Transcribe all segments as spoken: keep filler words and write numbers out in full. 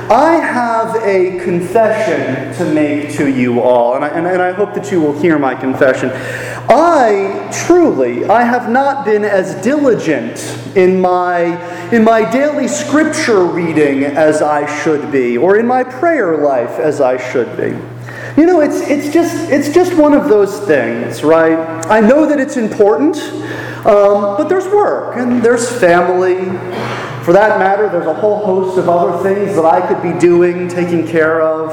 I have a confession to make to you all, and I, and, and I hope that you will hear my confession. I, truly, I have not been as diligent in my, in my daily scripture reading as I should be, or in my prayer life as I should be. You know, it's it's just it's just one of those things, right? I know that it's important, um, but there's work and there's family. For that matter, there's a whole host of other things that I could be doing, taking care of,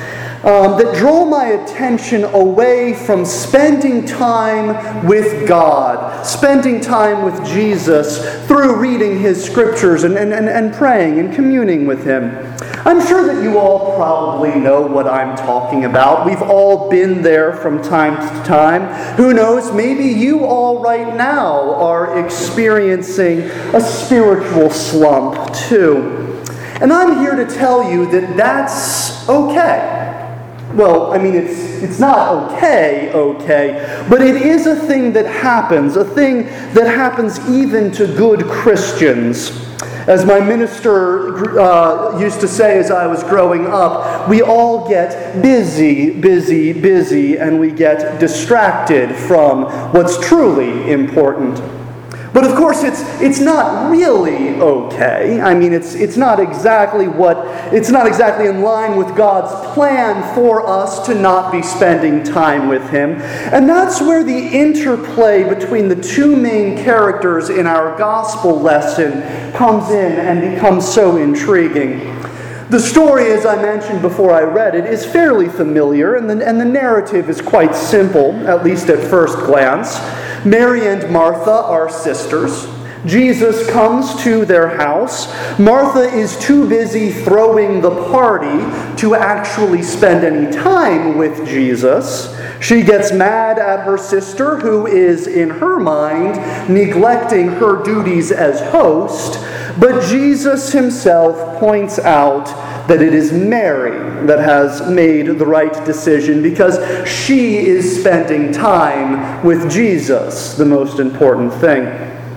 um, that draw my attention away from spending time with God, spending time with Jesus through reading His Scriptures and, and, and, and praying and communing with Him. I'm sure that you all probably know what I'm talking about. We've all been there from time to time. Who knows, maybe you all right now are experiencing a spiritual slump too. And I'm here to tell you that that's okay. Well, I mean, it's it's not okay, okay, but it is a thing that happens, a thing that happens even to good Christians. As my minister uh, used to say as I was growing up, we all get busy, busy, busy, and we get distracted from what's truly important. But of course, it's it's not really okay. I mean, it's it's not exactly what it's not exactly in line with God's plan for us to not be spending time with Him. And that's where the interplay between the two main characters in our gospel lesson comes in and becomes so intriguing. The story, as I mentioned before I read it, is fairly familiar, and the, and the narrative is quite simple, at least at first glance. Mary and Martha are sisters. Jesus comes to their house. Martha is too busy throwing the party to actually spend any time with Jesus. She gets mad at her sister, who is, in her mind, neglecting her duties as host. But Jesus Himself points out that it is Mary that has made the right decision because she is spending time with Jesus, the most important thing.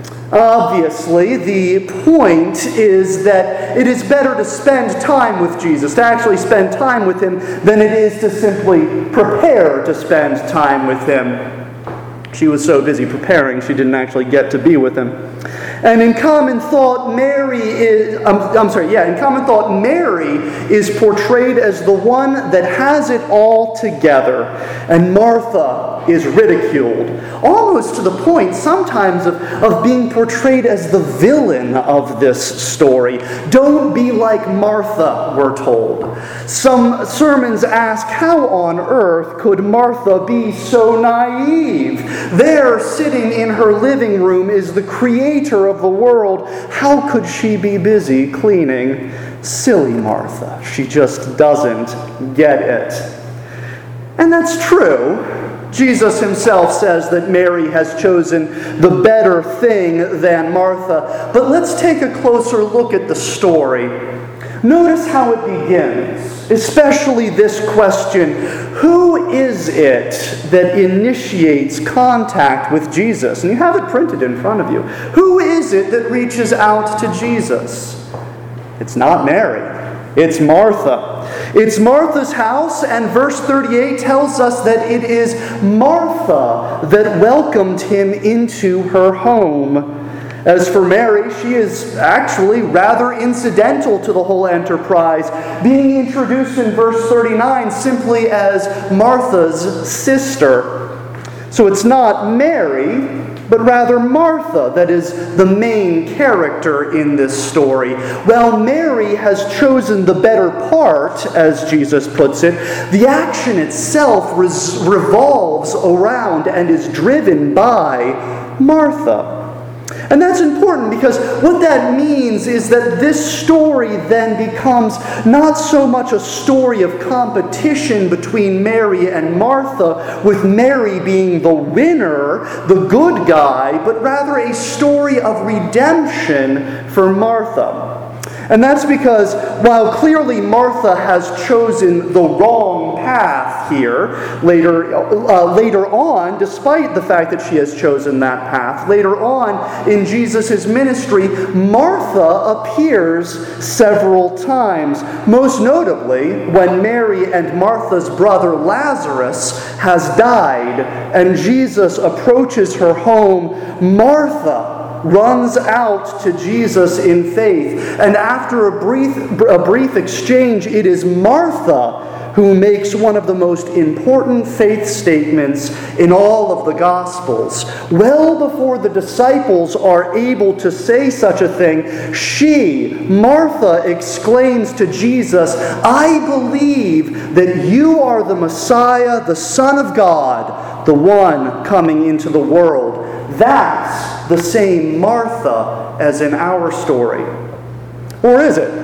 Obviously, the point is that it is better to spend time with Jesus, to actually spend time with Him, than it is to simply prepare to spend time with Him. She was so busy preparing, she didn't actually get to be with Him. And in common thought, Mary is, I'm, I'm sorry, yeah, in common thought, Mary is portrayed as the one that has it all together, and Martha is ridiculed, almost to the point sometimes of, of being portrayed as the villain of this story. Don't be like Martha, we're told. Some sermons ask, how on earth could Martha be so naive? There, sitting in her living room, is the creator of the world. How could she be busy cleaning? Silly Martha. She just doesn't get it. And that's true. Jesus Himself says that Mary has chosen the better thing than Martha. But let's take a closer look at the story. Notice how it begins, especially this question: who is it that initiates contact with Jesus? And you have it printed in front of you. Who is it that reaches out to Jesus? It's not Mary. It's Martha. It's Martha's house, and verse thirty-eight tells us that it is Martha that welcomed Him into her home. As for Mary, she is actually rather incidental to the whole enterprise, being introduced in verse thirty-nine simply as Martha's sister. So it's not Mary, but rather Martha that is the main character in this story. While Mary has chosen the better part, as Jesus puts it, the action itself res- revolves around and is driven by Martha. And that's important because what that means is that this story then becomes not so much a story of competition between Mary and Martha, with Mary being the winner, the good guy, but rather a story of redemption for Martha. And that's because while clearly Martha has chosen the wrong path here, later, uh, later on, despite the fact that she has chosen that path, later on in Jesus' ministry, Martha appears several times. Most notably, when Mary and Martha's brother Lazarus has died and Jesus approaches her home, Martha runs out to Jesus in faith. And after a brief, a brief exchange, it is Martha who makes one of the most important faith statements in all of the Gospels. Well before the disciples are able to say such a thing, she, Martha, exclaims to Jesus, "I believe that you are the Messiah, the Son of God, the one coming into the world." That's the same Martha as in our story. Or is it?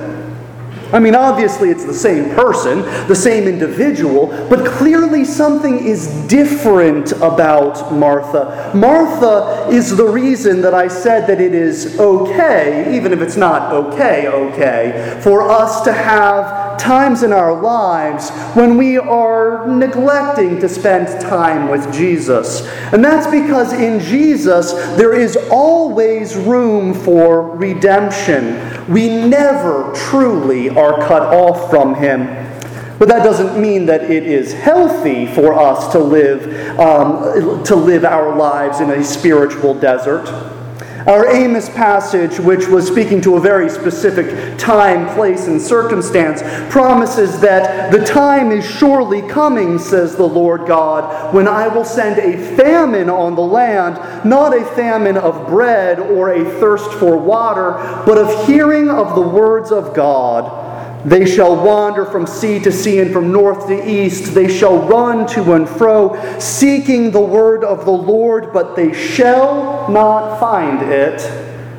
I mean, obviously it's the same person, the same individual, but clearly something is different about Martha. Martha is the reason that I said that it is okay, even if it's not okay, okay, for us to have times in our lives when we are neglecting to spend time with Jesus. And that's because in Jesus there is always room for redemption. We never truly are cut off from Him. But that doesn't mean that it is healthy for us to live, um, to live our lives in a spiritual desert. Our Amos passage, which was speaking to a very specific time, place, and circumstance, promises that the time is surely coming, says the Lord God, when I will send a famine on the land, not a famine of bread or a thirst for water, but of hearing of the words of God. They shall wander from sea to sea and from north to east. They shall run to and fro, seeking the word of the Lord, but they shall not find it.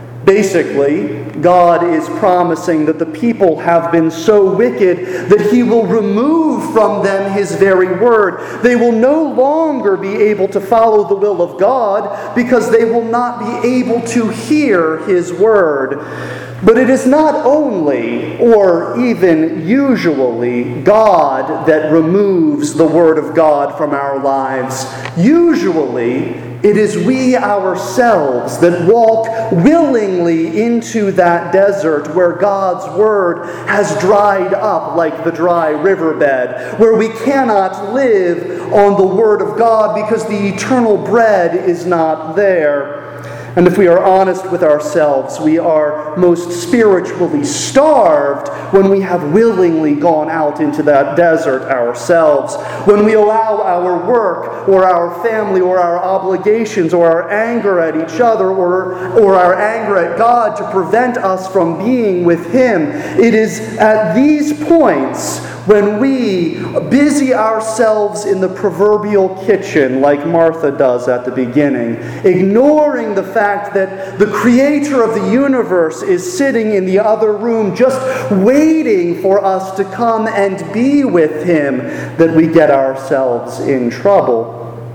Basically, God is promising that the people have been so wicked that He will remove from them His very word. They will no longer be able to follow the will of God because they will not be able to hear His word. But it is not only, or even usually, God that removes the Word of God from our lives. Usually, it is we ourselves that walk willingly into that desert where God's Word has dried up like the dry riverbed, where we cannot live on the Word of God because the eternal bread is not there. And if we are honest with ourselves, we are most spiritually starved when we have willingly gone out into that desert ourselves. When we allow our work or our family or our obligations or our anger at each other or, or our anger at God to prevent us from being with Him. It is at these points when we busy ourselves in the proverbial kitchen like Martha does at the beginning, ignoring the fact that the Creator of the universe is sitting in the other room just waiting for us to come and be with Him, that we get ourselves in trouble.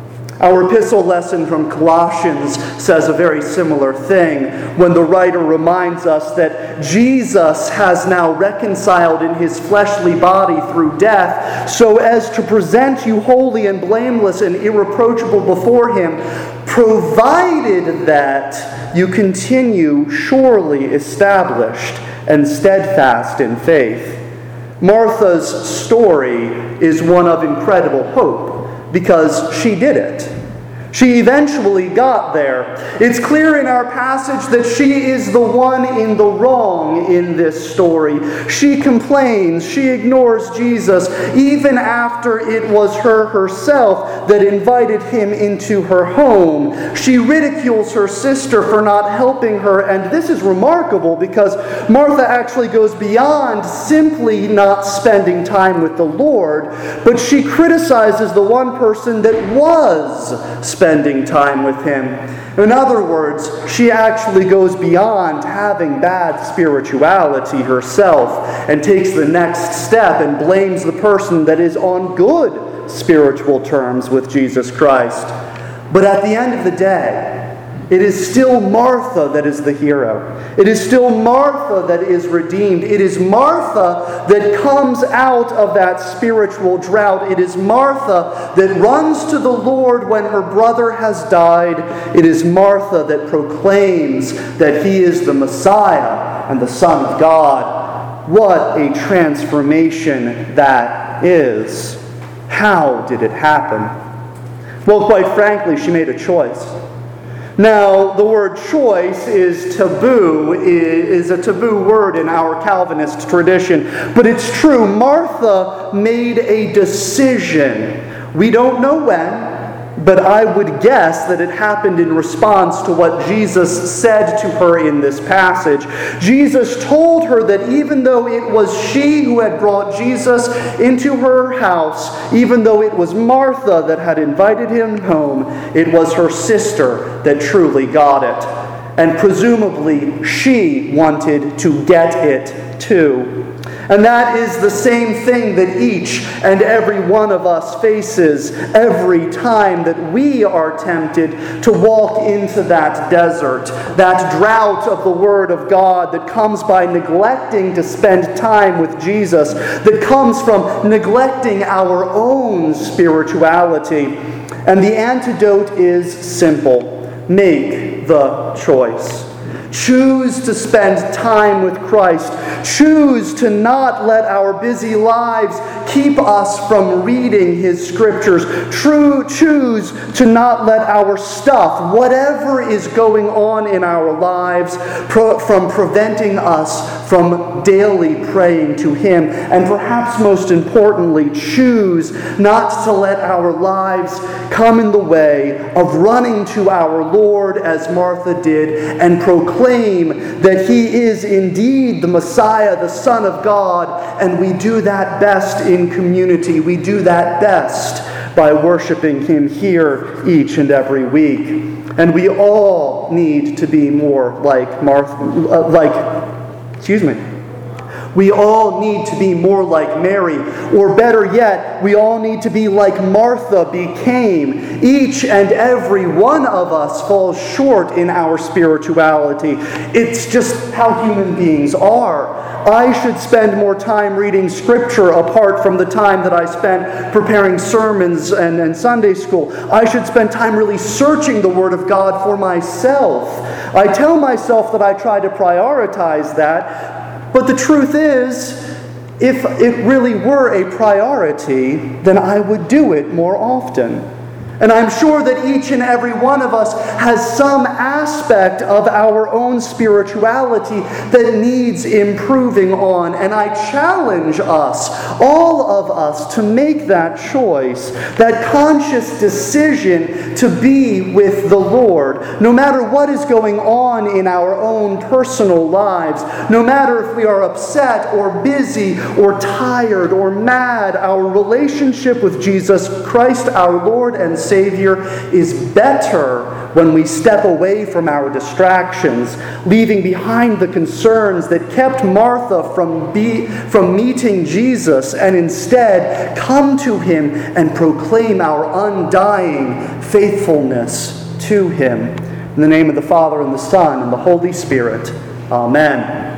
Our epistle lesson from Colossians says a very similar thing when the writer reminds us that Jesus has now reconciled in His fleshly body through death so as to present you holy and blameless and irreproachable before Him, provided that you continue surely established and steadfast in faith. Martha's story is one of incredible hope, because she did it. She eventually got there. It's clear in our passage that she is the one in the wrong in this story. She complains, she ignores Jesus, even after it was her herself that invited Him into her home. She ridicules her sister for not helping her, and this is remarkable because Martha actually goes beyond simply not spending time with the Lord, but she criticizes the one person that was spending spending time with Him. In other words, she actually goes beyond having bad spirituality herself and takes the next step and blames the person that is on good spiritual terms with Jesus Christ. But at the end of the day, it is still Martha that is the hero. It is still Martha that is redeemed. It is Martha that comes out of that spiritual drought. It is Martha that runs to the Lord when her brother has died. It is Martha that proclaims that he is the Messiah and the Son of God. What a transformation that is. How did it happen? Well, quite frankly, she made a choice. Now, the word choice is taboo, is a taboo word in our Calvinist tradition. But it's true, Martha made a decision. We don't know when, but I would guess that it happened in response to what Jesus said to her in this passage. Jesus told her that even though it was she who had brought Jesus into her house, even though it was Martha that had invited him home, it was her sister that truly got it. And presumably she wanted to get it too. And that is the same thing that each and every one of us faces every time that we are tempted to walk into that desert, that drought of the Word of God that comes by neglecting to spend time with Jesus, that comes from neglecting our own spirituality. And the antidote is simple. Make the choice. Choose to spend time with Christ. Choose to not let our busy lives keep us from reading His Scriptures. True, choose to not let our stuff, whatever is going on in our lives, pro- from preventing us from daily praying to Him. And perhaps most importantly, choose not to let our lives come in the way of running to our Lord as Martha did and proclaim that He is indeed the Messiah, the Son of God, and we do that best in community. We do that best by worshiping Him here each and every week. And we all need to be more like Martha, uh, like, excuse me, we all need to be more like Mary, or better yet, we all need to be like Martha became. Each and every one of us falls short in our spirituality. It's just how human beings are. I should spend more time reading Scripture apart from the time that I spent preparing sermons and, and Sunday school. I should spend time really searching the Word of God for myself. I tell myself that I try to prioritize that. But the truth is, if it really were a priority, then I would do it more often. And I'm sure that each and every one of us has some aspect of our own spirituality that needs improving on. And I challenge us, all of us, to make that choice, that conscious decision to be with the Lord. No matter what is going on in our own personal lives, no matter if we are upset or busy or tired or mad, our relationship with Jesus Christ, our Lord and Savior, Savior is better when we step away from our distractions, leaving behind the concerns that kept Martha from, be, from meeting Jesus, and instead come to Him and proclaim our undying faithfulness to Him. In the name of the Father, and the Son, and the Holy Spirit. Amen.